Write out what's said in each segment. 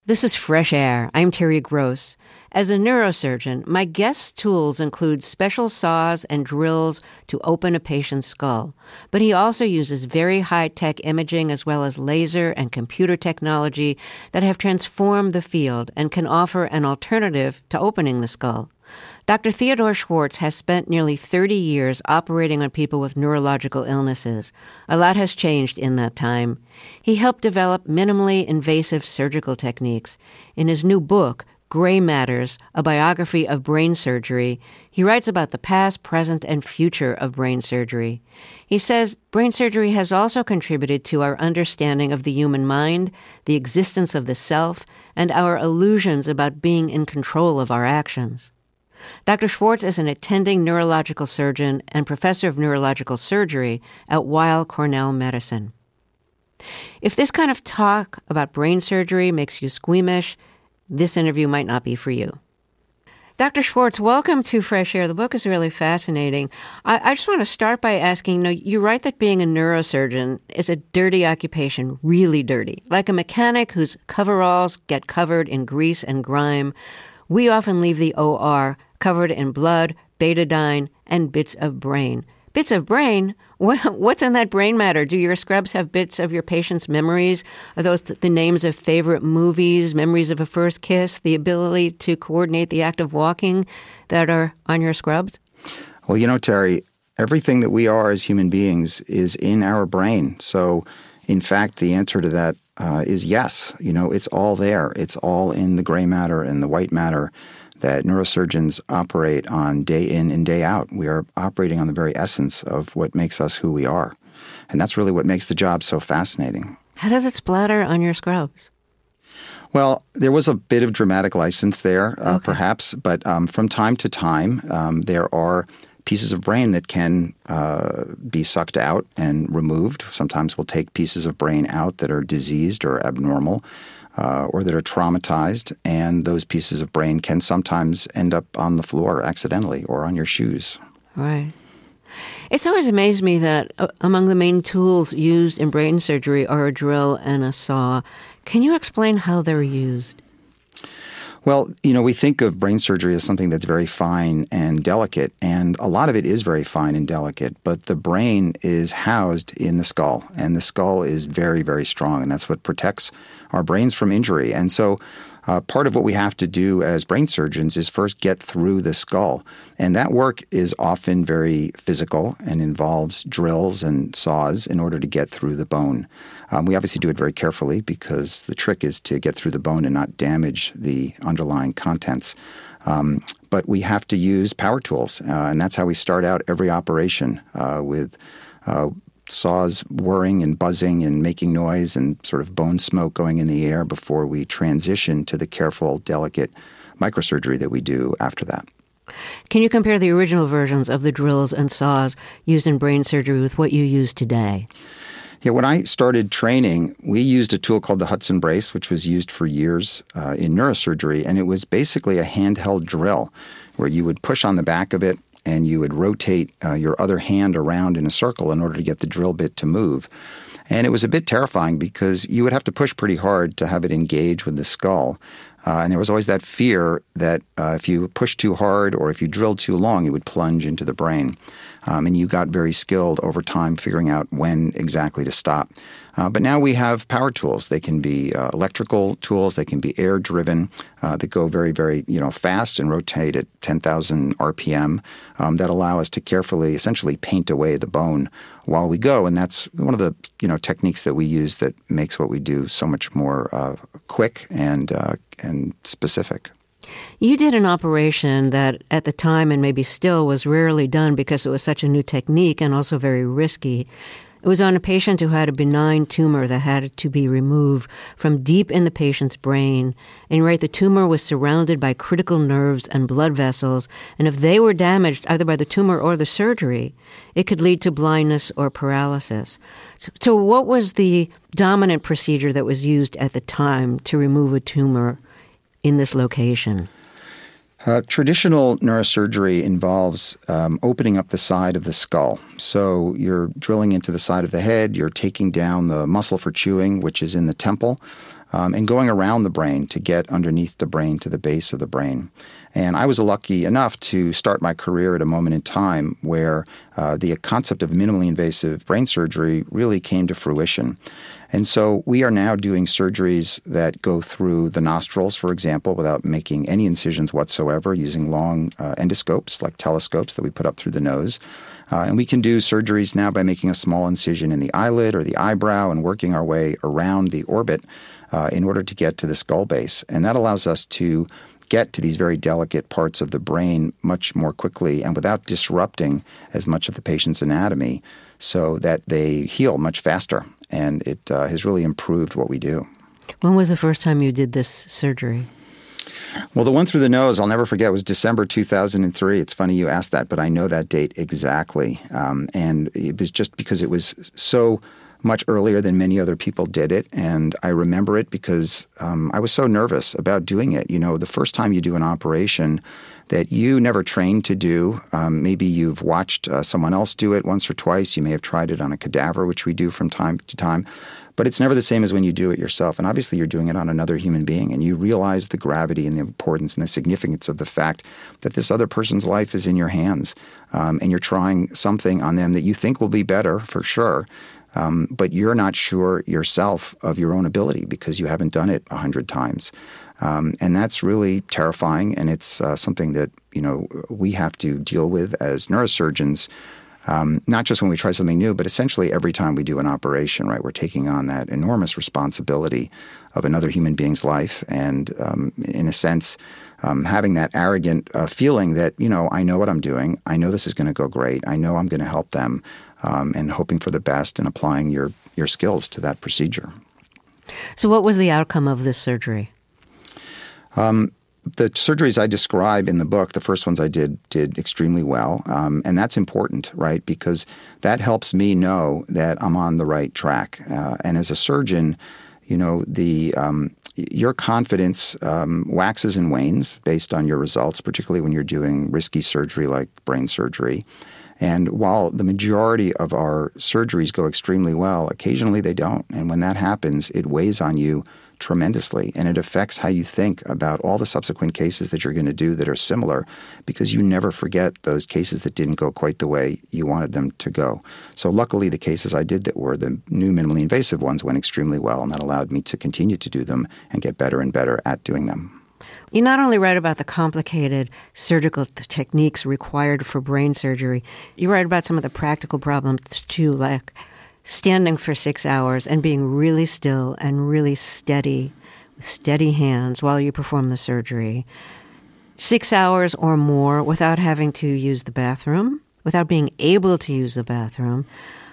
This is Fresh Air. I'm Terry Gross. As a neurosurgeon, my guest's tools include special saws and drills to open a patient's skull. But he also uses very high-tech imaging as well as laser and computer technology that have transformed the field and can offer an alternative to opening the skull. Dr. Theodore Schwartz has spent nearly 30 years operating on people with neurological illnesses. A lot has changed in that time. He helped develop minimally invasive surgical techniques. In his new book, Gray Matters, a biography of brain surgery, he writes about the past, present, and future of brain surgery. He says brain surgery has also contributed to our understanding of the human mind, the existence of the self, and our illusions about being in control of our actions. Dr. Schwartz is an attending neurological surgeon and professor of neurological surgery at Weill Cornell Medicine. If this kind of talk about brain surgery makes you squeamish, this interview might not be for you. Dr. Schwartz, welcome to Fresh Air. The book is really fascinating. I just want to start by asking, you write that being a neurosurgeon is a dirty occupation, really dirty. Like a mechanic whose coveralls get covered in grease and grime, we often leave the OR covered in blood, betadine, and bits of brain. Bits of brain? What's in that brain matter? Do your scrubs have bits of your patient's memories? Are those the names of favorite movies, memories of a first kiss, the ability to coordinate the act of walking that are on your scrubs? Well, Terry, everything that we are as human beings is in our brain. So, in fact, the answer to that is yes. It's all there. It's all in the gray matter and the white matter that neurosurgeons operate on day in and day out. We are operating on the very essence of what makes us who we are. And that's really what makes the job so fascinating. How does it splatter on your scrubs? Well, there was a bit of dramatic license there, perhaps, but from time to time, there are pieces of brain that can be sucked out and removed. Sometimes we'll take pieces of brain out that are diseased or abnormal, or that are traumatized, and those pieces of brain can sometimes end up on the floor accidentally or on your shoes. Right. It's always amazed me that among the main tools used in brain surgery are a drill and a saw. Can you explain how they're used? Well, we think of brain surgery as something that's very fine and delicate, and a lot of it is very fine and delicate, but the brain is housed in the skull, and the skull is very, very strong, and that's what protects our brains from injury. And so part of what we have to do as brain surgeons is first get through the skull, and that work is often very physical and involves drills and saws in order to get through the bone. We obviously do it very carefully because the trick is to get through the bone and not damage the underlying contents. But we have to use power tools, and that's how we start out every operation with saws whirring and buzzing and making noise and sort of bone smoke going in the air before we transition to the careful, delicate microsurgery that we do after that. Can you compare the original versions of the drills and saws used in brain surgery with what you use today? Yeah, when I started training, we used a tool called the Hudson Brace, which was used for years in neurosurgery, and it was basically a handheld drill where you would push on the back of it and you would rotate your other hand around in a circle in order to get the drill bit to move. And it was a bit terrifying because you would have to push pretty hard to have it engage with the skull. And there was always that fear that if you pushed too hard or if you drilled too long, it would plunge into the brain. And you got very skilled over time figuring out when exactly to stop. But now we have power tools. They can be electrical tools. They can be air-driven that go very, very fast and rotate at 10,000 RPM that allow us to carefully, essentially paint away the bone while we go. And that's one of the techniques that we use that makes what we do so much more quick and specific. You did an operation that at the time and maybe still was rarely done because it was such a new technique and also very risky. It was on a patient who had a benign tumor that had to be removed from deep in the patient's brain. And the tumor was surrounded by critical nerves and blood vessels, and if they were damaged either by the tumor or the surgery, it could lead to blindness or paralysis. So what was the dominant procedure that was used at the time to remove a tumor in this location? Traditional neurosurgery involves opening up the side of the skull. So you're drilling into the side of the head, you're taking down the muscle for chewing, which is in the temple, and going around the brain to get underneath the brain to the base of the brain. And I was lucky enough to start my career at a moment in time where the concept of minimally invasive brain surgery really came to fruition. And so we are now doing surgeries that go through the nostrils, for example, without making any incisions whatsoever, using long endoscopes like telescopes that we put up through the nose. And we can do surgeries now by making a small incision in the eyelid or the eyebrow and working our way around the orbit in order to get to the skull base. And that allows us to get to these very delicate parts of the brain much more quickly and without disrupting as much of the patient's anatomy so that they heal much faster. And it has really improved what we do. When was the first time you did this surgery? Well, the one through the nose, I'll never forget, was December 2003. It's funny you asked that, but I know that date exactly. And it was just because it was so much earlier than many other people did it. And I remember it because I was so nervous about doing it. You know, the first time you do an operation that you never trained to do, maybe you've watched someone else do it once or twice. You may have tried it on a cadaver, which we do from time to time. But it's never the same as when you do it yourself. And obviously you're doing it on another human being, and you realize the gravity and the importance and the significance of the fact that this other person's life is in your hands. And you're trying something on them that you think will be better for sure. But you're not sure yourself of your own ability because you haven't done it 100 times. And that's really terrifying, and it's something that, you know, we have to deal with as neurosurgeons, not just when we try something new, but essentially every time we do an operation, right? We're taking on that enormous responsibility of another human being's life and, in a sense, having that arrogant feeling that, you know, I know what I'm doing. I know this is going to go great. I know I'm going to help them. And hoping for the best and applying your skills to that procedure. So what was the outcome of this surgery? The surgeries I describe in the book, the first ones I did extremely well. And that's important, right? Because that helps me know that I'm on the right track. And as a surgeon, you know, your confidence waxes and wanes based on your results, particularly when you're doing risky surgery like brain surgery. And while the majority of our surgeries go extremely well, occasionally they don't. And when that happens, it weighs on you tremendously, and it affects how you think about all the subsequent cases that you're going to do that are similar, because you never forget those cases that didn't go quite the way you wanted them to go. So luckily, the cases I did that were the new minimally invasive ones went extremely well, and that allowed me to continue to do them and get better and better at doing them. You not only write about the complicated surgical techniques required for brain surgery, you write about some of the practical problems too, like standing for 6 hours and being really still and really steady, with steady hands while you perform the surgery. 6 hours or more without having to use the bathroom, without being able to use the bathroom.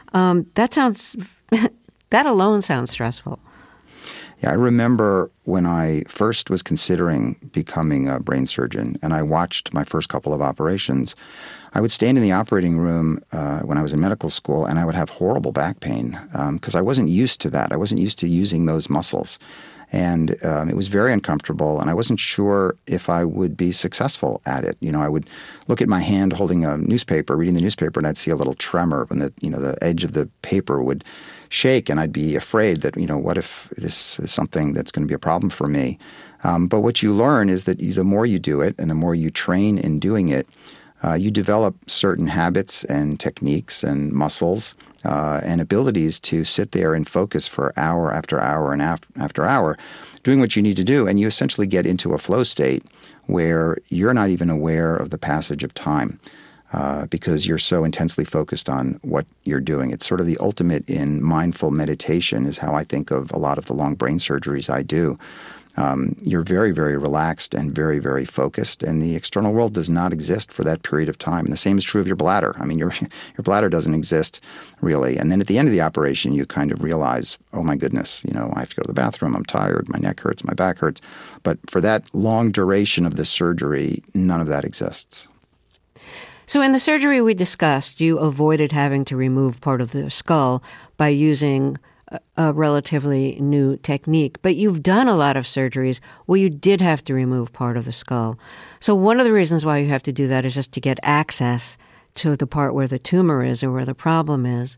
That alone sounds stressful. Yeah, I remember when I first was considering becoming a brain surgeon and I watched my first couple of operations, I would stand in the operating room when I was in medical school and I would have horrible back pain because I wasn't used to that. I wasn't used to using those muscles. And it was very uncomfortable, and I wasn't sure if I would be successful at it. You know, I would look at my hand holding a newspaper, reading the newspaper, and I'd see a little tremor when the edge of the paper would shake, and I'd be afraid that, what if this is something that's going to be a problem for me? But what you learn is that the more you do it and the more you train in doing it, you develop certain habits and techniques and muscles and abilities to sit there and focus for hour after hour and after hour doing what you need to do. And you essentially get into a flow state where you're not even aware of the passage of time because you're so intensely focused on what you're doing. It's sort of the ultimate in mindful meditation is how I think of a lot of the long brain surgeries I do. You're very, very relaxed and very, very focused, and the external world does not exist for that period of time. And the same is true of your bladder. I mean, your bladder doesn't exist really. And then at the end of the operation, you kind of realize, oh my goodness, I have to go to the bathroom, I'm tired, my neck hurts, my back hurts. But for that long duration of the surgery, none of that exists. So in the surgery we discussed, you avoided having to remove part of the skull by using a relatively new technique. But you've done a lot of surgeries where you did have to remove part of the skull. So one of the reasons why you have to do that is just to get access to the part where the tumor is or where the problem is.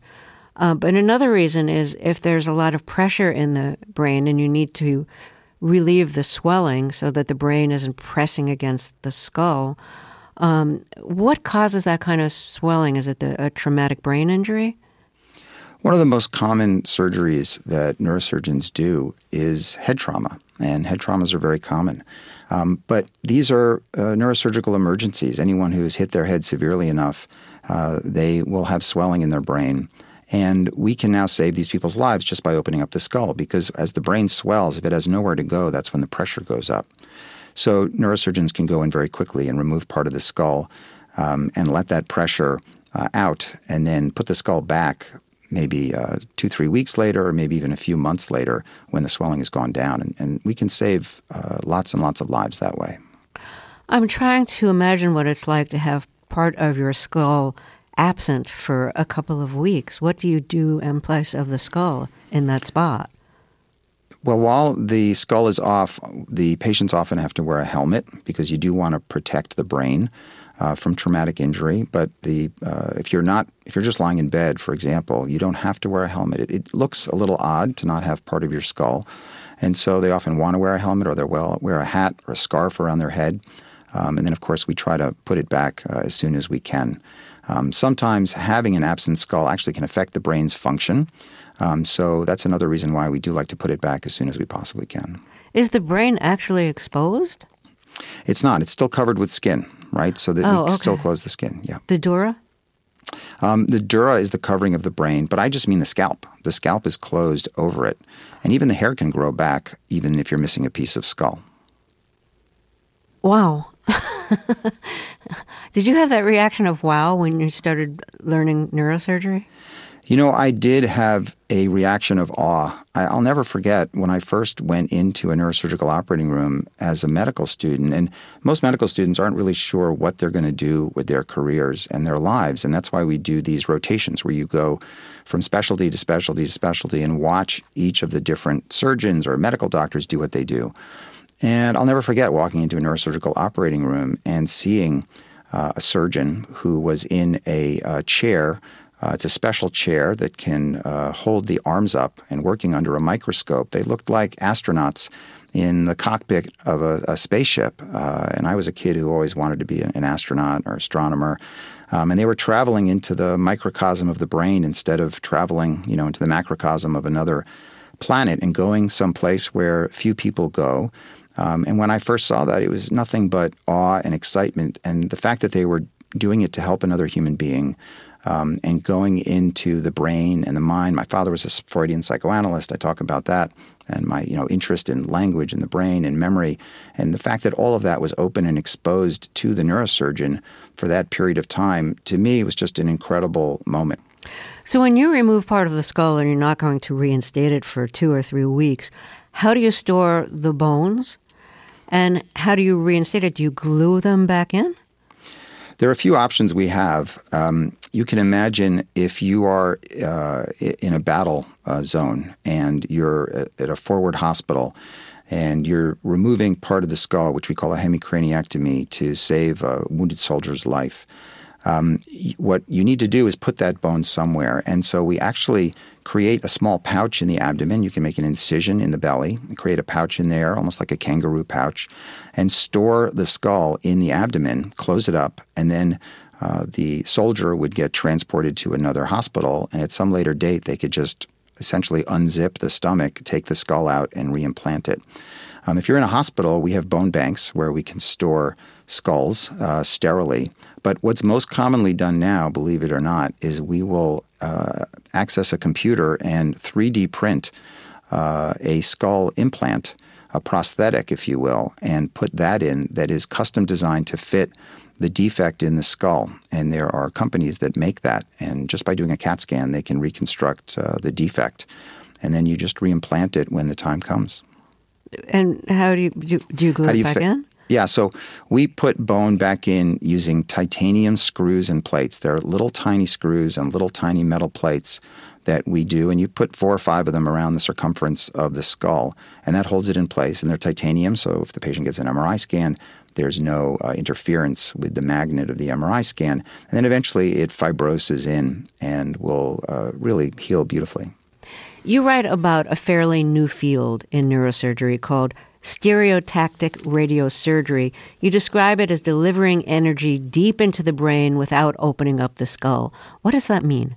But another reason is if there's a lot of pressure in the brain and you need to relieve the swelling so that the brain isn't pressing against the skull. What causes that kind of swelling? Is it a traumatic brain injury? One of the most common surgeries that neurosurgeons do is head trauma, and head traumas are very common. But these are neurosurgical emergencies. Anyone who has hit their head severely enough, they will have swelling in their brain. And we can now save these people's lives just by opening up the skull, because as the brain swells, if it has nowhere to go, that's when the pressure goes up. So neurosurgeons can go in very quickly and remove part of the skull and let that pressure out, and then put the skull back maybe 2-3 weeks later, or maybe even a few months later when the swelling has gone down. And we can save lots and lots of lives that way. I'm trying to imagine what it's like to have part of your skull absent for a couple of weeks. What do you do in place of the skull in that spot? Well, while the skull is off, the patients often have to wear a helmet because you do want to protect the brain from traumatic injury. But if you're just lying in bed, for example, you don't have to wear a helmet. It looks a little odd to not have part of your skull, and so they often want to wear a helmet, or they'll wear a hat or a scarf around their head. And then, of course, we try to put it back as soon as we can. Sometimes having an absent skull actually can affect the brain's function. So that's another reason why we do like to put it back as soon as we possibly can. Is the brain actually exposed? It's not. It's still covered with skin, right? So that we still close the skin, yeah. The dura? The dura is the covering of the brain, but I just mean the scalp. The scalp is closed over it. And even the hair can grow back even if you're missing a piece of skull. Wow. Did you have that reaction of wow when you started learning neurosurgery? You know, I did have a reaction of awe. I'll never forget when I first went into a neurosurgical operating room as a medical student, and most medical students aren't really sure what they're going to do with their careers and their lives, and that's why we do these rotations where you go from specialty to specialty to specialty and watch each of the different surgeons or medical doctors do what they do. And I'll never forget walking into a neurosurgical operating room and seeing a surgeon who was in a chair. It's a special chair that can hold the arms up and working under a microscope. They looked like astronauts in the cockpit of a spaceship. And I was a kid who always wanted to be an astronaut or astronomer. And they were traveling into the microcosm of the brain instead of traveling, into the macrocosm of another planet and going someplace where few people go. And when I first saw that, it was nothing but awe and excitement. And the fact that they were doing it to help another human being and going into the brain and the mind. My father was a Freudian psychoanalyst. I talk about that and my interest in language and the brain and memory. And the fact that all of that was open and exposed to the neurosurgeon for that period of time, to me, was just an incredible moment. So when you remove part of the skull and you're not going to reinstate it for 2 or 3 weeks, how do you store the bones? And how do you reinstate it? Do you glue them back in? There are a few options we have. You can imagine if you are in a battle zone and you're at a forward hospital and you're removing part of the skull, which we call a hemicraniectomy, to save a wounded soldier's life. What you need to do is put that bone somewhere. And so we actually create a small pouch in the abdomen. You can make an incision in the belly, create a pouch in there, almost like a kangaroo pouch, and store the skull in the abdomen, close it up, and then the soldier would get transported to another hospital, and at some later date they could just essentially unzip the stomach, take the skull out, and reimplant it. If you're in a hospital, we have bone banks where we can store skulls sterilely. But what's most commonly done now, believe it or not, is we will access a computer and 3D print a skull implant, a prosthetic, if you will, and put that in that is custom designed to fit the defect in the skull. And there are companies that make that. And just by doing a CAT scan, they can reconstruct the defect. And then you just reimplant it when the time comes. And how do you glue it back in? Yeah, so we put bone back in using titanium screws and plates. They're little tiny screws and little tiny metal plates that we do, and you put 4 or 5 of them around the circumference of the skull, and that holds it in place. And they're titanium, so if the patient gets an MRI scan, there's no interference with the magnet of the MRI scan. And then eventually it fibroses in and will really heal beautifully. You write about a fairly new field in neurosurgery called stereotactic radiosurgery. You describe it as delivering energy deep into the brain without opening up the skull. What does that mean?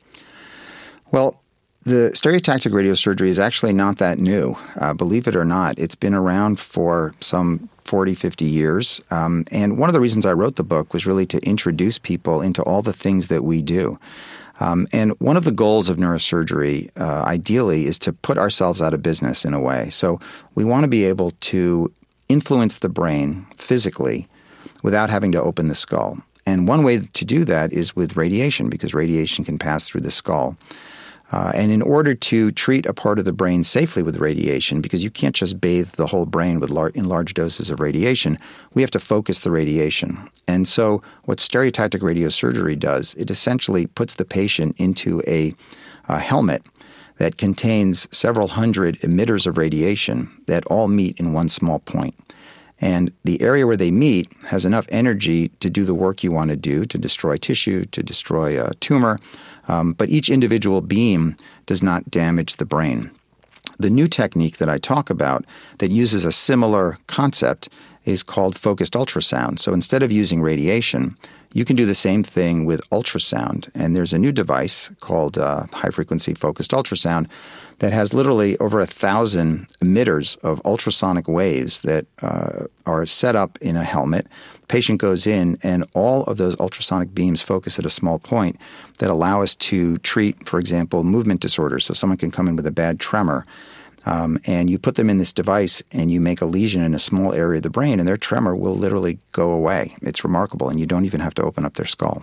Well, the stereotactic radiosurgery is actually not that new. Believe it or not, it's been around for some 40, 50 years. And one of the reasons I wrote the book was really to introduce people into all the things that we do. And one of the goals of neurosurgery, ideally, is to put ourselves out of business in a way. So we want to be able to influence the brain physically without having to open the skull. And one way to do that is with radiation, because radiation can pass through the skull. And in order to treat a part of the brain safely with radiation, because you can't just bathe the whole brain with in large doses of radiation, we have to focus the radiation. And so what stereotactic radiosurgery does, it essentially puts the patient into a helmet that contains several hundred emitters of radiation that all meet in one small point. And the area where they meet has enough energy to do the work you want to do, to destroy tissue, to destroy a tumor, but each individual beam does not damage the brain. The new technique that I talk about that uses a similar concept is called focused ultrasound. So instead of using radiation, you can do the same thing with ultrasound. And there's a new device called high-frequency focused ultrasound that has literally over 1,000 emitters of ultrasonic waves that are set up in a helmet. The patient goes in, and all of those ultrasonic beams focus at a small point that allow us to treat, for example, movement disorders. So someone can come in with a bad tremor, and you put them in this device, and you make a lesion in a small area of the brain, and their tremor will literally go away. It's remarkable, and you don't even have to open up their skull.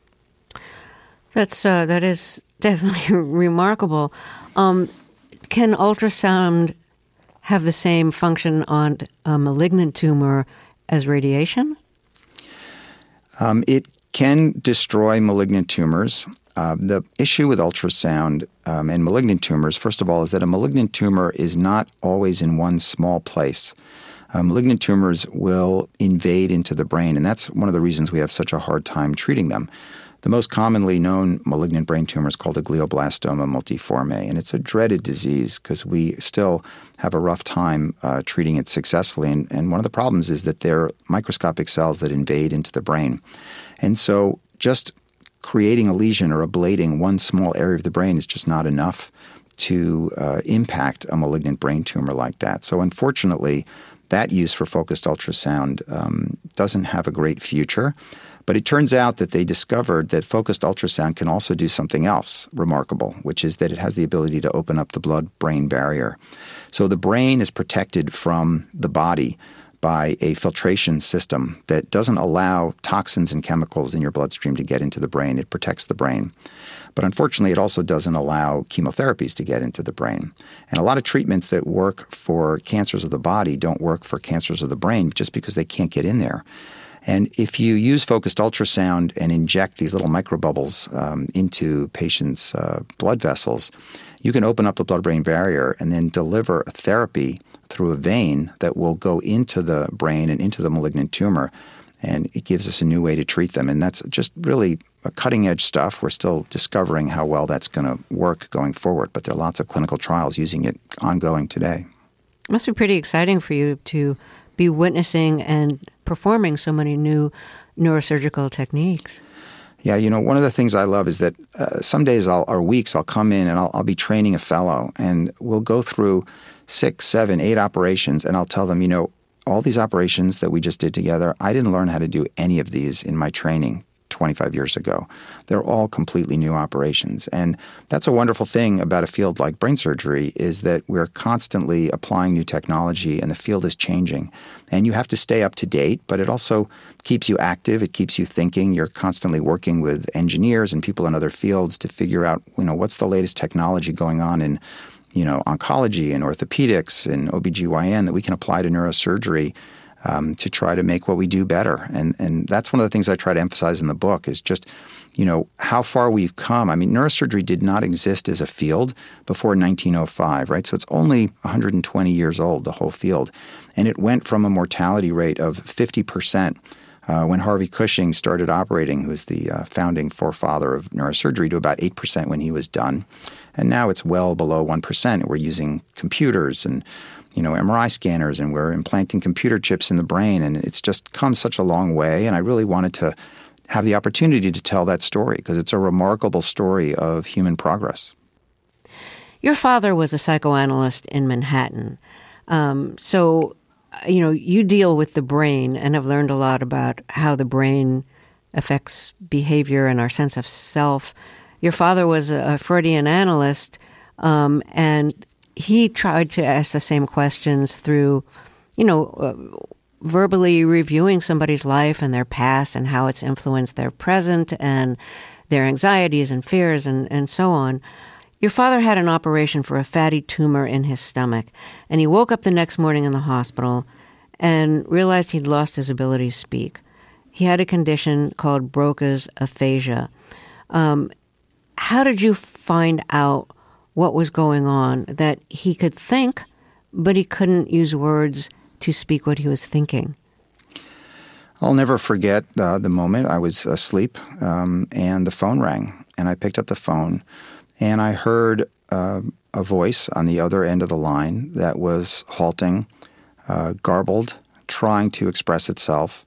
That is definitely remarkable. Can ultrasound have the same function on a malignant tumor as radiation? It can destroy malignant tumors. The issue with ultrasound and malignant tumors, first of all, is that a malignant tumor is not always in one small place. Malignant tumors will invade into the brain, and that's one of the reasons we have such a hard time treating them. The most commonly known malignant brain tumor is called a glioblastoma multiforme, and it's a dreaded disease because we still have a rough time treating it successfully. And one of the problems is that they're microscopic cells that invade into the brain. And so just creating a lesion or ablating one small area of the brain is just not enough to impact a malignant brain tumor like that. So unfortunately, that use for focused ultrasound doesn't have a great future. But it turns out that they discovered that focused ultrasound can also do something else remarkable, which is that it has the ability to open up the blood-brain barrier. So the brain is protected from the body by a filtration system that doesn't allow toxins and chemicals in your bloodstream to get into the brain. It protects the brain. But unfortunately, it also doesn't allow chemotherapies to get into the brain. And a lot of treatments that work for cancers of the body don't work for cancers of the brain just because they can't get in there. And if you use focused ultrasound and inject these little microbubbles into patients' blood vessels, you can open up the blood-brain barrier and then deliver a therapy through a vein that will go into the brain and into the malignant tumor. And it gives us a new way to treat them. And that's just really a cutting-edge stuff. We're still discovering how well that's going to work going forward. But there are lots of clinical trials using it ongoing today. It must be pretty exciting for you to be witnessing and performing so many new neurosurgical techniques. Yeah, one of the things I love is that some days or weeks I'll come in and I'll be training a fellow, and we'll go through 6, 7, 8 operations, and I'll tell them, all these operations that we just did together, I didn't learn how to do any of these in my training 25 years ago. They're all completely new operations. And that's a wonderful thing about a field like brain surgery is that we're constantly applying new technology and the field is changing. And you have to stay up to date, but it also keeps you active. It keeps you thinking. You're constantly working with engineers and people in other fields to figure out, what's the latest technology going on in oncology and orthopedics and OBGYN that we can apply to neurosurgery to try to make what we do better. And that's one of the things I try to emphasize in the book is just, how far we've come. I mean, neurosurgery did not exist as a field before 1905, right? So it's only 120 years old, the whole field. And it went from a mortality rate of 50% when Harvey Cushing started operating, who's the founding forefather of neurosurgery, to about 8% when he was done. And now it's well below 1%. We're using computers and MRI scanners, and we're implanting computer chips in the brain, and it's just come such a long way. And I really wanted to have the opportunity to tell that story because it's a remarkable story of human progress. Your father was a psychoanalyst in Manhattan. So you deal with the brain and have learned a lot about how the brain affects behavior and our sense of self. Your father was a Freudian analyst, and he tried to ask the same questions through, verbally reviewing somebody's life and their past and how it's influenced their present and their anxieties and fears and so on. Your father had an operation for a fatty tumor in his stomach, and he woke up the next morning in the hospital and realized he'd lost his ability to speak. He had a condition called Broca's aphasia. How did you find out what was going on, that he could think, but he couldn't use words to speak what he was thinking? I'll never forget the moment I was asleep and the phone rang. And I picked up the phone and I heard a voice on the other end of the line that was halting, garbled, trying to express itself,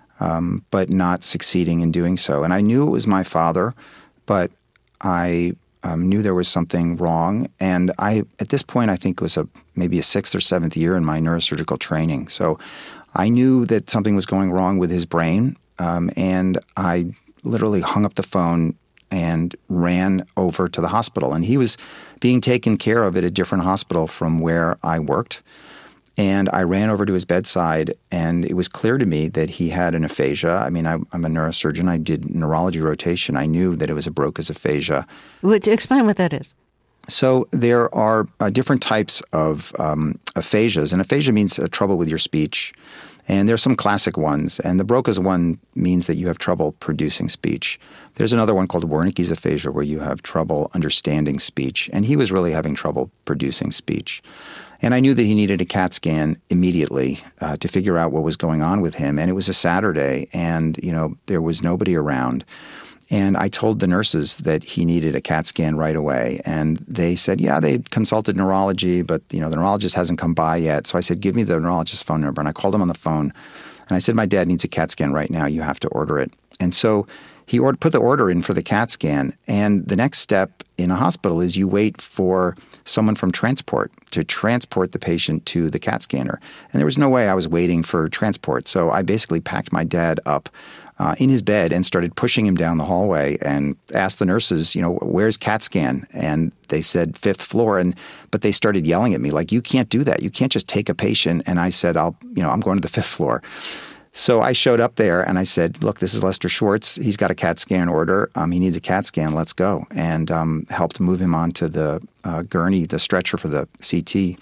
but not succeeding in doing so. And I knew it was my father, but I knew there was something wrong. And at this point, I think it was maybe a 6th or 7th year in my neurosurgical training. So I knew that something was going wrong with his brain, and I literally hung up the phone and ran over to the hospital. And he was being taken care of at a different hospital from where I worked. And I ran over to his bedside, and it was clear to me that he had an aphasia. I mean, I'm a neurosurgeon. I did neurology rotation. I knew that it was a Broca's aphasia. Explain what that is. So there are different types of aphasias, and aphasia means trouble with your speech. And there's some classic ones, and the Broca's one means that you have trouble producing speech. There's another one called Wernicke's aphasia where you have trouble understanding speech, and he was really having trouble producing speech. And I knew that he needed a CAT scan immediately to figure out what was going on with him. And it was a Saturday, and there was nobody around. And I told the nurses that he needed a CAT scan right away. And they said, yeah, they consulted neurology, but the neurologist hasn't come by yet. So I said, give me the neurologist's phone number. And I called him on the phone. And I said, my dad needs a CAT scan right now. You have to order it. And so he put the order in for the CAT scan. And the next step in a hospital is you wait for someone from transport to transport the patient to the CAT scanner. And there was no way I was waiting for transport. So I basically packed my dad up in his bed and started pushing him down the hallway and asked the nurses, where's CAT scan? And they said 5th floor. But they started yelling at me like, you can't do that. You can't just take a patient. And I said, I'm going to the 5th floor. So I showed up there and I said, look, this is Lester Schwartz. He's got a CAT scan order. He needs a CAT scan. Let's go. And helped move him onto the gurney, the stretcher for the CT.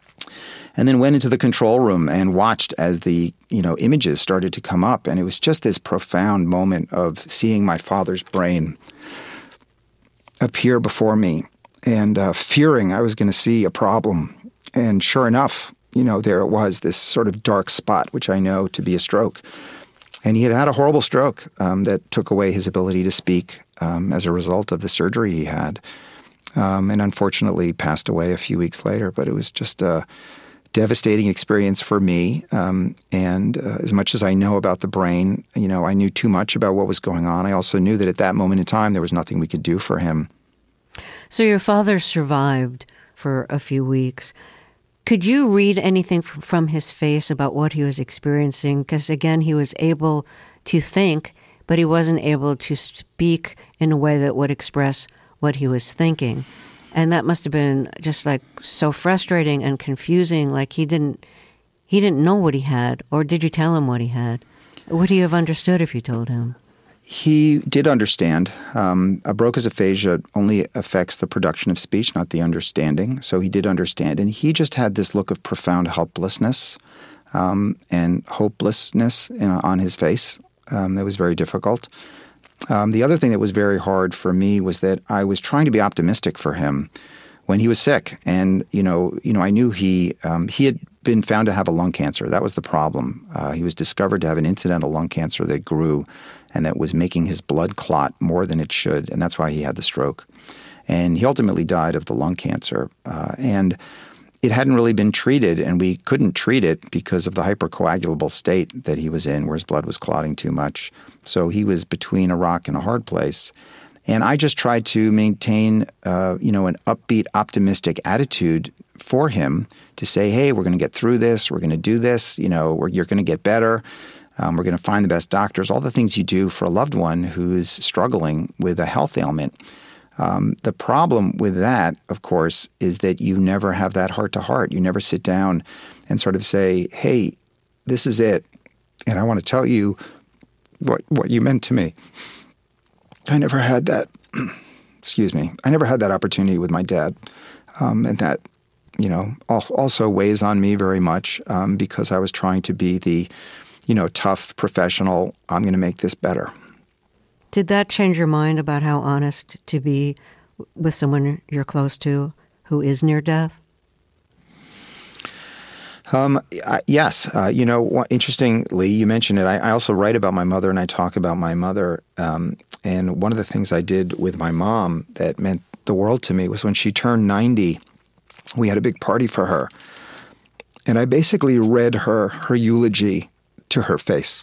And then went into the control room and watched as the images started to come up. And it was just this profound moment of seeing my father's brain appear before me and fearing I was going to see a problem. And sure enough, there it was, this sort of dark spot, which I know to be a stroke. And he had had a horrible stroke that took away his ability to speak as a result of the surgery he had. And unfortunately passed away a few weeks later. But it was just a devastating experience for me. And as much as I know about the brain, I knew too much about what was going on. I also knew that at that moment in time, there was nothing we could do for him. So your father survived for a few weeks. Could you read anything from his face about what he was experiencing? Because, again, he was able to think, but he wasn't able to speak in a way that would express what he was thinking. And that must have been just like so frustrating and confusing. Like he didn't know what he had. Or did you tell him what he had? Would he have understood if you told him? He did understand. A Broca's aphasia only affects the production of speech, not the understanding. So he did understand. And he just had this look of profound helplessness. and hopelessness on his face. That was very difficult. The other thing that was very hard for me was that I was trying to be optimistic for him when he was sick. And, I knew he had been found to have a lung cancer. That was the problem. He was discovered to have an incidental lung cancer that grew and that was making his blood clot more than it should. And that's why he had the stroke. And he ultimately died of the lung cancer. And it hadn't really been treated, and we couldn't treat it because of the hypercoagulable state that he was in, where his blood was clotting too much. So he was between a rock and a hard place. And I just tried to maintain, an upbeat, optimistic attitude for him to say, hey, we're going to get through this. We're going to do this. You're going to get better. We're going to find the best doctors, all the things you do for a loved one who's struggling with a health ailment. The problem with that, of course, is that you never have that heart-to-heart. You never sit down and sort of say, hey, this is it, and I want to tell you what you meant to me. I never had that, I never had that opportunity with my dad, and that, also weighs on me very much because I was trying to be the, tough professional, I'm going to make this better. Did that change your mind about how honest to be with someone you're close to who is near death? Yes. Interestingly, you mentioned it. I also write about my mother and I talk about my mother. And one of the things I did with my mom that meant the world to me was when she turned 90, we had a big party for her. And I basically read her eulogy to her face.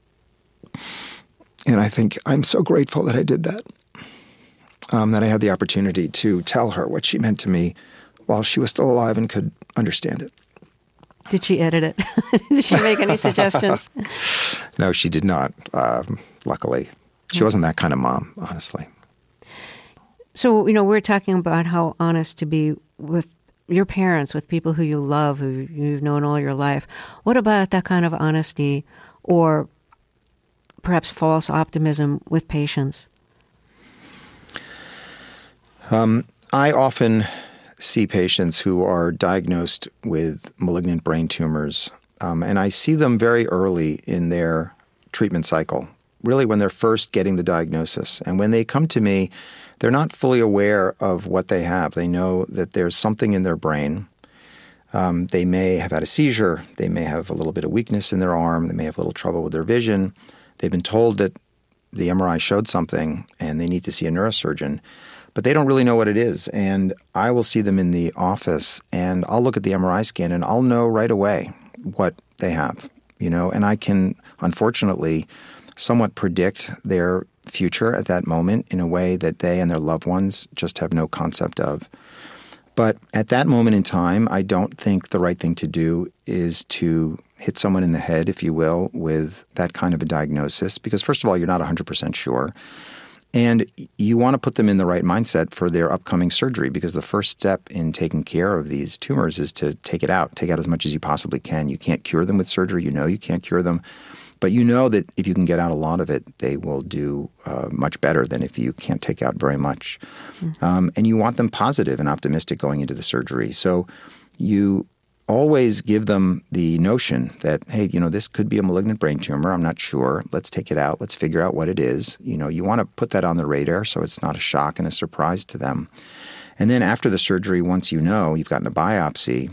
And I think I'm so grateful that I did that, that I had the opportunity to tell her what she meant to me while she was still alive and could understand it. Did she edit it? Did she make any suggestions? No, she did not, luckily. She wasn't that kind of mom, honestly. So, we're talking about how honest to be with your parents, with people who you love, who you've known all your life. What about that kind of honesty or perhaps false optimism with patients? I often see patients who are diagnosed with malignant brain tumors, and I see them very early in their treatment cycle, really when they're first getting the diagnosis. And when they come to me, they're not fully aware of what they have. They know that there's something in their brain. They may have had a seizure. They may have a little bit of weakness in their arm. They may have a little trouble with their vision. They've been told that the MRI showed something and they need to see a neurosurgeon, but they don't really know what it is. And I will see them in the office and I'll look at the MRI scan and I'll know right away what they have, and I can, unfortunately, somewhat predict their future at that moment in a way that they and their loved ones just have no concept of. But at that moment in time, I don't think the right thing to do is to hit someone in the head, if you will, with that kind of a diagnosis. Because first of all, you're not 100% sure. And you want to put them in the right mindset for their upcoming surgery, because the first step in taking care of these tumors is to take out as much as you possibly can. You can't cure them with surgery. You can't cure them. But you know that if you can get out a lot of it, they will do much better than if you can't take out very much. Mm-hmm. And you want them positive and optimistic going into the surgery. So you always give them the notion that, hey, this could be a malignant brain tumor. I'm not sure. Let's take it out. Let's figure out what it is. You want to put that on the radar so it's not a shock and a surprise to them. And then after the surgery, once you've gotten a biopsy,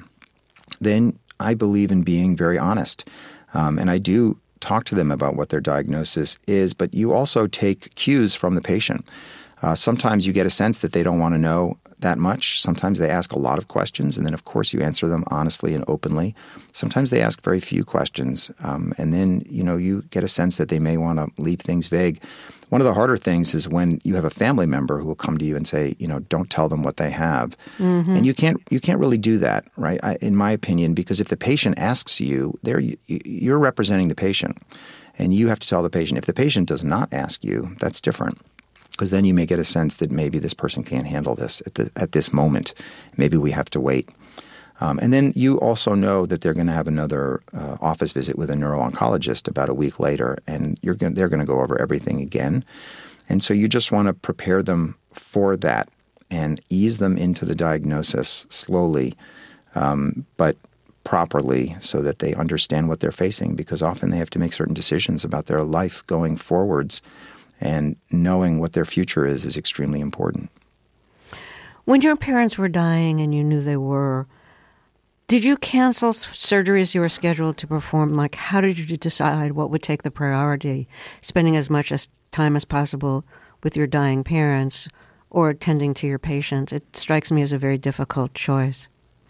then I believe in being very honest. And I do talk to them about what their diagnosis is, but you also take cues from the patient. Sometimes you get a sense that they don't want to know that much. Sometimes they ask a lot of questions, and then, of course, you answer them honestly and openly. Sometimes they ask very few questions, and then, you get a sense that they may want to leave things vague. One of the harder things is when you have a family member who will come to you and say, don't tell them what they have. Mm-hmm. And you can't really do that, right? In my opinion, because if the patient asks you, you're representing the patient, and you have to tell the patient. If the patient does not ask you, that's different. Because then you may get a sense that maybe this person can't handle this at this moment. Maybe we have to wait. And then you also know that they're going to have another office visit with a neuro-oncologist about a week later, and they're going to go over everything again. And so you just want to prepare them for that and ease them into the diagnosis slowly, but properly so that they understand what they're facing, because often they have to make certain decisions about their life going forwards, and knowing what their future is extremely important. When your parents were dying and you knew they were, did you cancel surgeries you were scheduled to perform? Like, how did you decide what would take the priority, spending as much time as possible with your dying parents or attending to your patients? It strikes me as a very difficult choice.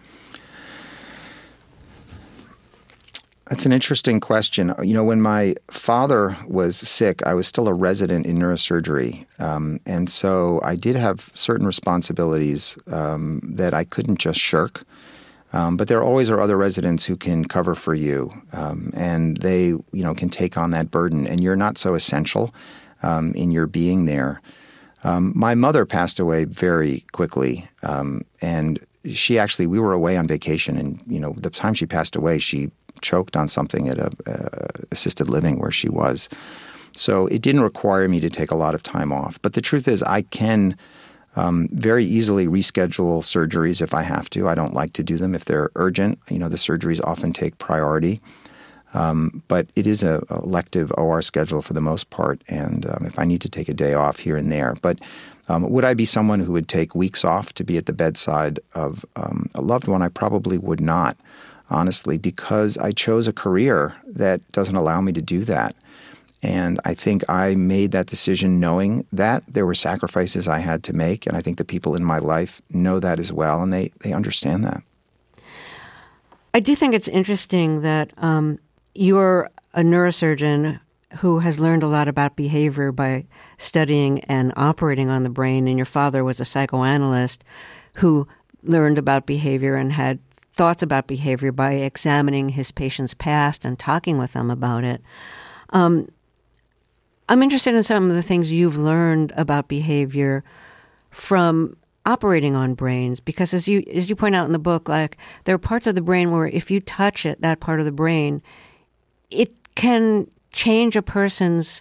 That's an interesting question. When my father was sick, I was still a resident in neurosurgery. And so I did have certain responsibilities that I couldn't just shirk. But there always are other residents who can cover for you. And they, can take on that burden. And you're not so essential in your being there. My mother passed away very quickly. And we were away on vacation. And, the time she passed away, she choked on something at a assisted living where she was. So it didn't require me to take a lot of time off. But the truth is, I can very easily reschedule surgeries if I have to. I don't like to do them if they're urgent. The surgeries often take priority. But it is an elective OR schedule for the most part. And if I need to take a day off here and there. But would I be someone who would take weeks off to be at the bedside of a loved one? I probably would not, honestly, because I chose a career that doesn't allow me to do that. And I think I made that decision knowing that there were sacrifices I had to make. And I think the people in my life know that as well, and they understand that. I do think it's interesting that you're a neurosurgeon who has learned a lot about behavior by studying and operating on the brain, and your father was a psychoanalyst who learned about behavior and had thoughts about behavior by examining his patients' past and talking with them about it. I'm interested in some of the things you've learned about behavior from operating on brains, because as you point out in the book, like, there are parts of the brain where if you touch it, that part of the brain, it can change a person's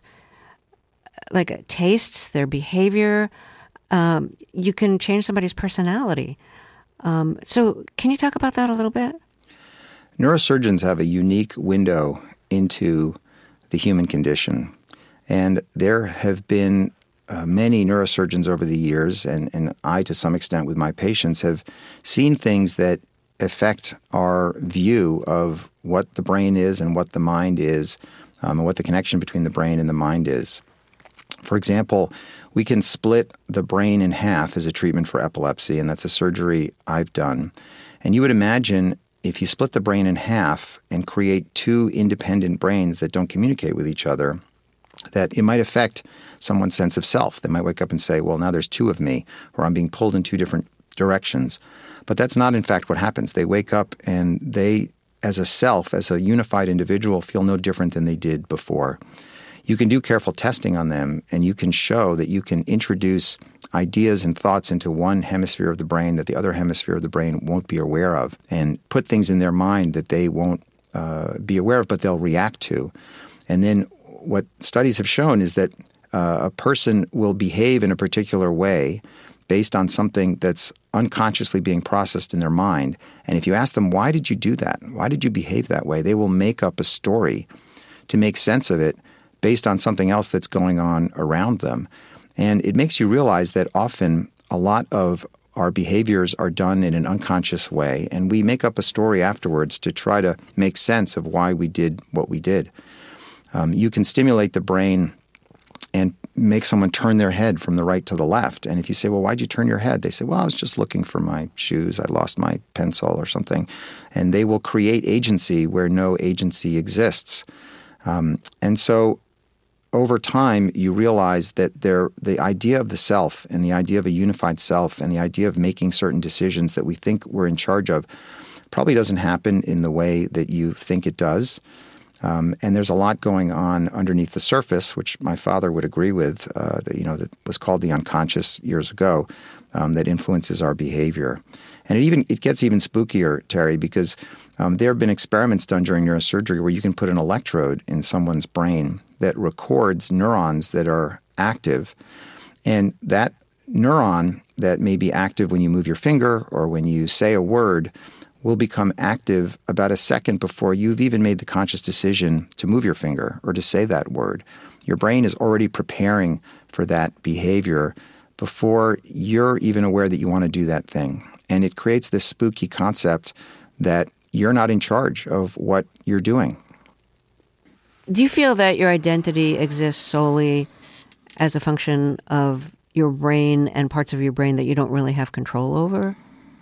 tastes, their behavior. You can change somebody's personality. So can you talk about that a little bit? Neurosurgeons have a unique window into the human condition. And there have been many neurosurgeons over the years, and I, to some extent with my patients, have seen things that affect our view of what the brain is and what the mind is, and what the connection between the brain and the mind is. For example, we can split the brain in half as a treatment for epilepsy, and that's a surgery I've done. And you would imagine if you split the brain in half and create two independent brains that don't communicate with each other, that it might affect someone's sense of self. They might wake up and say, well, now there's two of me, or I'm being pulled in two different directions. But that's not, in fact, what happens. They wake up and they, as a self, as a unified individual, feel no different than they did before. You can do careful testing on them, and you can show that you can introduce ideas and thoughts into one hemisphere of the brain that the other hemisphere of the brain won't be aware of, and put things in their mind that they won't be aware of, but they'll react to. And then what studies have shown is that a person will behave in a particular way based on something that's unconsciously being processed in their mind. And if you ask them, why did you do that? Why did you behave that way? They will make up a story to make sense of it based on something else that's going on around them. And it makes you realize that often a lot of our behaviors are done in an unconscious way, and we make up a story afterwards to try to make sense of why we did what we did. You can stimulate the brain and make someone turn their head from the right to the left. And if you say, well, why'd you turn your head? They say, well, I was just looking for my shoes. I lost my pencil or something. And they will create agency where no agency exists. And so over time, you realize that the idea of the self and the idea of a unified self and the idea of making certain decisions that we think we're in charge of probably doesn't happen in the way that you think it does. And there's a lot going on underneath the surface, which my father would agree with, that was called the unconscious years ago, that influences our behavior. And it gets even spookier, Terry, because there have been experiments done during neurosurgery where you can put an electrode in someone's brain that records neurons that are active. And that neuron that may be active when you move your finger or when you say a word will become active about a second before you've even made the conscious decision to move your finger or to say that word. Your brain is already preparing for that behavior before you're even aware that you want to do that thing. And it creates this spooky concept that you're not in charge of what you're doing. Do you feel that your identity exists solely as a function of your brain and parts of your brain that you don't really have control over?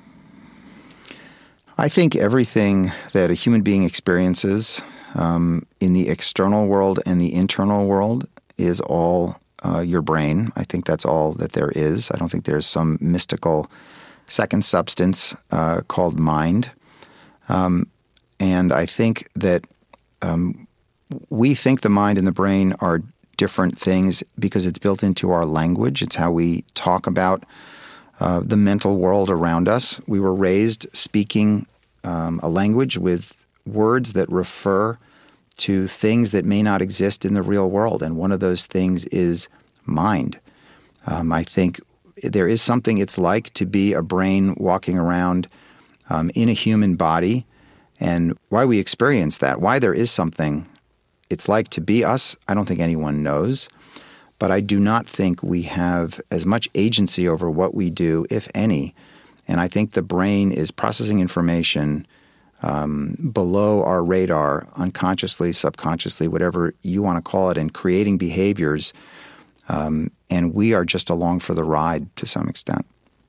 I think everything that a human being experiences in the external world and the internal world is all your brain. I think that's all that there is. I don't think there's some mystical second substance called mind. And I think that we think the mind and the brain are different things because it's built into our language. It's how we talk about the mental world around us. We were raised speaking a language with words that refer to things that may not exist in the real world. And one of those things is mind. I think there is something it's like to be a brain walking around in a human body. And why we experience that, why there is something it's like to be us, I don't think anyone knows. But I do not think we have as much agency over what we do, if any. And I think the brain is processing information below our radar, unconsciously, subconsciously, whatever you want to call it, and creating behaviors. And we are just along for the ride to some extent.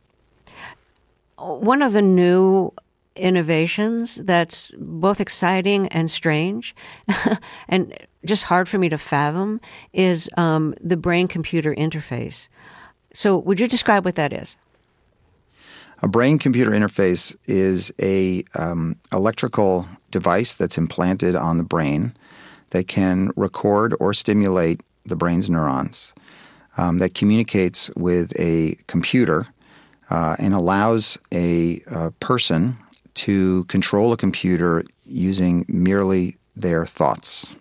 One of the new innovations that's both exciting and strange and just hard for me to fathom is the brain-computer interface. So would you describe what that is? A brain-computer interface is a electrical device that's implanted on the brain that can record or stimulate the brain's neurons, that communicates with a computer and allows a person to control a computer using merely their thoughts.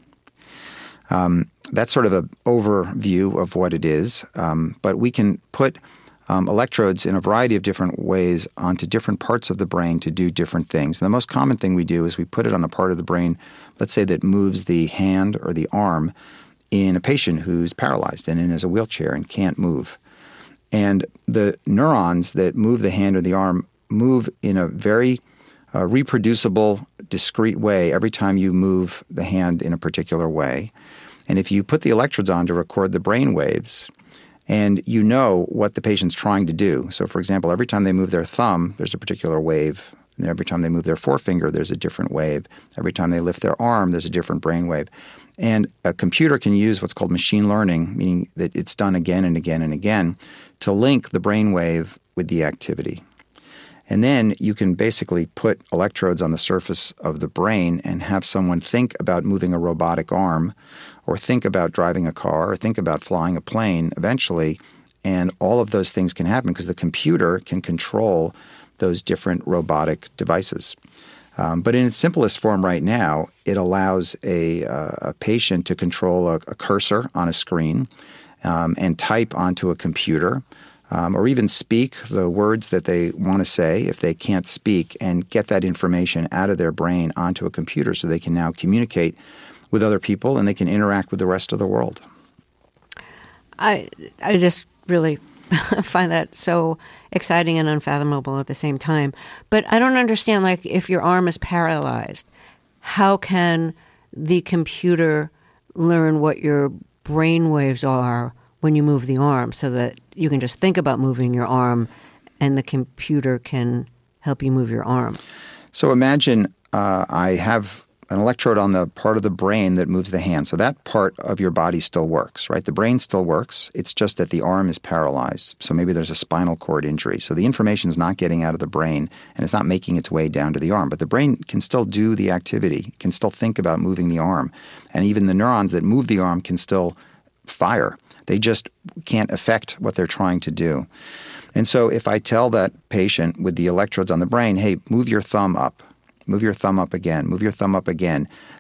That's sort of an overview of what it is, but we can put electrodes in a variety of different ways onto different parts of the brain to do different things. And the most common thing we do is we put it on a part of the brain, let's say, that moves the hand or the arm in a patient who's paralyzed and in a wheelchair and can't move. And the neurons that move the hand or the arm move in a very reproducible, discrete way every time you move the hand in a particular way. And if you put the electrodes on to record the brain waves, and you know what the patient's trying to do. So, for example, every time they move their thumb, there's a particular wave. And every time they move their forefinger, there's a different wave. Every time they lift their arm, there's a different brain wave. And a computer can use what's called machine learning, meaning that it's done again and again and again, to link the brain wave with the activity. And then you can basically put electrodes on the surface of the brain and have someone think about moving a robotic arm or think about driving a car or think about flying a plane eventually. And all of those things can happen because the computer can control those different robotic devices. But in its simplest form right now, it allows a patient to control a cursor on a screen and type onto a computer. Or even speak the words that they want to say if they can't speak and get that information out of their brain onto a computer so they can now communicate with other people and they can interact with the rest of the world. I just really find that so exciting and unfathomable at the same time. But I don't understand, like, if your arm is paralyzed, how can the computer learn what your brain waves are when you move the arm so that you can just think about moving your arm and the computer can help you move your arm? So imagine I have an electrode on the part of the brain that moves the hand. So that part of your body still works, right? The brain still works. It's just that the arm is paralyzed. So maybe there's a spinal cord injury. So the information is not getting out of the brain and it's not making its way down to the arm. But the brain can still do the activity, can still think about moving the arm. And even the neurons that move the arm can still fire. They just can't affect what they're trying to do. And so if I tell that patient with the electrodes on the brain, hey, move your thumb up again, move your thumb up again,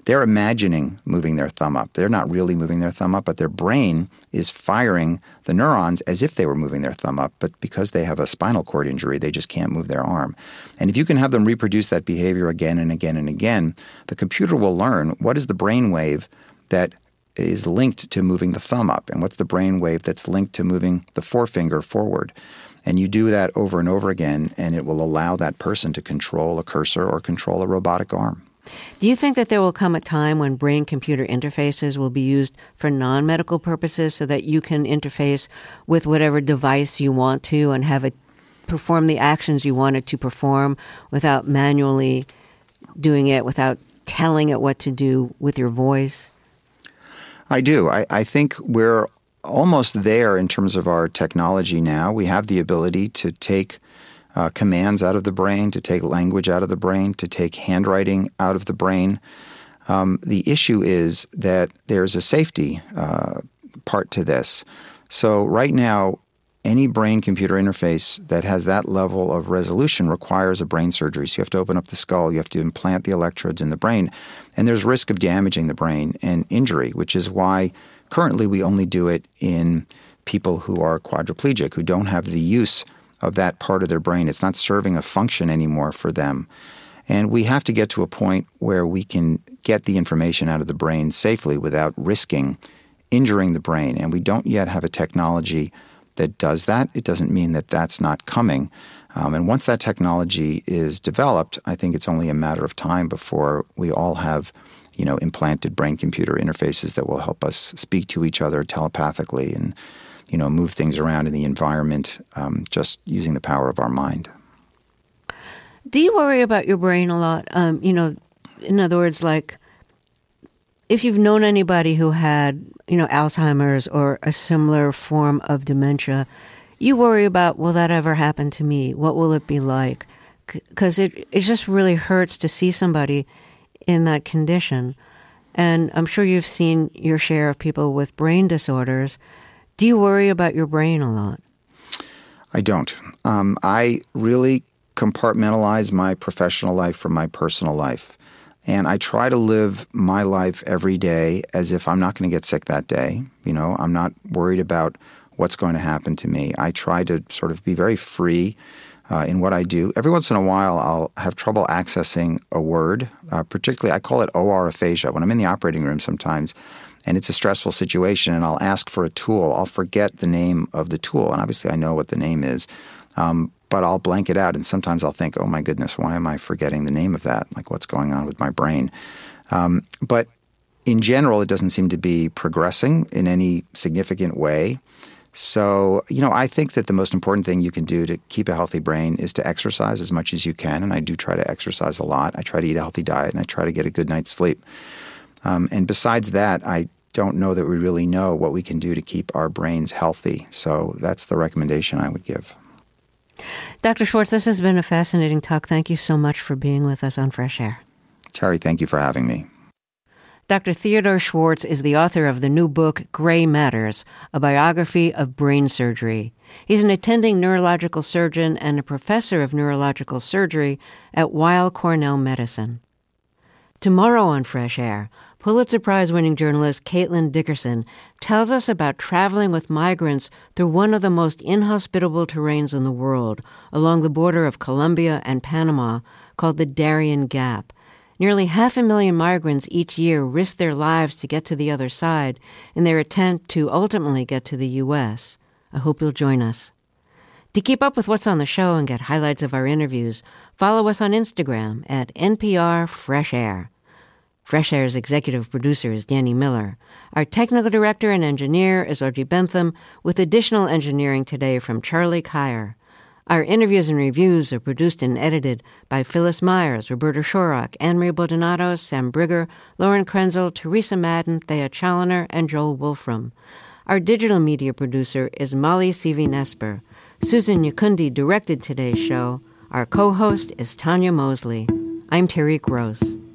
they're imagining moving their thumb up. They're not really moving their thumb up, but their brain is firing the neurons as if they were moving their thumb up. But because they have a spinal cord injury, they just can't move their arm. And if you can have them reproduce that behavior again and again and again, the computer will learn what is the brain wave that is linked to moving the thumb up, and what's the brain wave that's linked to moving the forefinger forward. And you do that over and over again, and it will allow that person to control a cursor or control a robotic arm. Do you think that there will come a time when brain-computer interfaces will be used for non-medical purposes so that you can interface with whatever device you want to and have it perform the actions you want it to perform without manually doing it, without telling it what to do with your voice? I do. I think we're almost there in terms of our technology now. We have the ability to take commands out of the brain, to take language out of the brain, to take handwriting out of the brain. The issue is that there's a safety part to this. So right now, any brain-computer interface that has that level of resolution requires a brain surgery. So you have to open up the skull, you have to implant the electrodes in the brain, and there's risk of damaging the brain and injury, which is why currently we only do it in people who are quadriplegic, who don't have the use of that part of their brain. It's not serving a function anymore for them. And we have to get to a point where we can get the information out of the brain safely without risking injuring the brain. And we don't yet have a technology that does that. It doesn't mean that that's not coming. And once that technology is developed, I think it's only a matter of time before we all have, implanted brain-computer interfaces that will help us speak to each other telepathically and, move things around in the environment just using the power of our mind. Do you worry about your brain a lot? In other words, like if you've known anybody who had, Alzheimer's or a similar form of dementia, you worry about, will that ever happen to me? What will it be like? Because it just really hurts to see somebody in that condition. And I'm sure you've seen your share of people with brain disorders. Do you worry about your brain a lot? I don't. I really compartmentalize my professional life from my personal life. And I try to live my life every day as if I'm not going to get sick that day. I'm not worried about what's going to happen to me. I try to sort of be very free in what I do. Every once in a while, I'll have trouble accessing a word. Particularly, I call it OR aphasia. When I'm in the operating room sometimes, and it's a stressful situation, and I'll ask for a tool, I'll forget the name of the tool. And obviously, I know what the name is. But I'll blank it out, and sometimes I'll think, oh my goodness, why am I forgetting the name of that? Like, what's going on with my brain? But in general, it doesn't seem to be progressing in any significant way. So, I think that the most important thing you can do to keep a healthy brain is to exercise as much as you can, and I do try to exercise a lot. I try to eat a healthy diet, and I try to get a good night's sleep. And besides that, I don't know that we really know what we can do to keep our brains healthy. So that's the recommendation I would give. Dr. Schwartz, this has been a fascinating talk. Thank you so much for being with us on Fresh Air. Terry, thank you for having me. Dr. Theodore Schwartz is the author of the new book, Gray Matters, a biography of brain surgery. He's an attending neurological surgeon and a professor of neurological surgery at Weill Cornell Medicine. Tomorrow on Fresh Air, Pulitzer Prize-winning journalist Caitlin Dickerson tells us about traveling with migrants through one of the most inhospitable terrains in the world, along the border of Colombia and Panama, called the Darien Gap. Nearly 500,000 migrants each year risk their lives to get to the other side in their attempt to ultimately get to the U.S. I hope you'll join us. To keep up with what's on the show and get highlights of our interviews, follow us on Instagram at NPR Fresh Air. Fresh Air's executive producer is Danny Miller. Our technical director and engineer is Audrey Bentham, with additional engineering today from Charlie Kyer. Our interviews and reviews are produced and edited by Phyllis Myers, Roberta Shorrock, Anne-Marie Baldonado, Sam Brigger, Lauren Krenzel, Teresa Madden, Thea Challoner, and Joel Wolfram. Our digital media producer is Molly Seavey-Nesper. Susan Yakundi directed today's show. Our co-host is Tanya Mosley. I'm Terry Gross.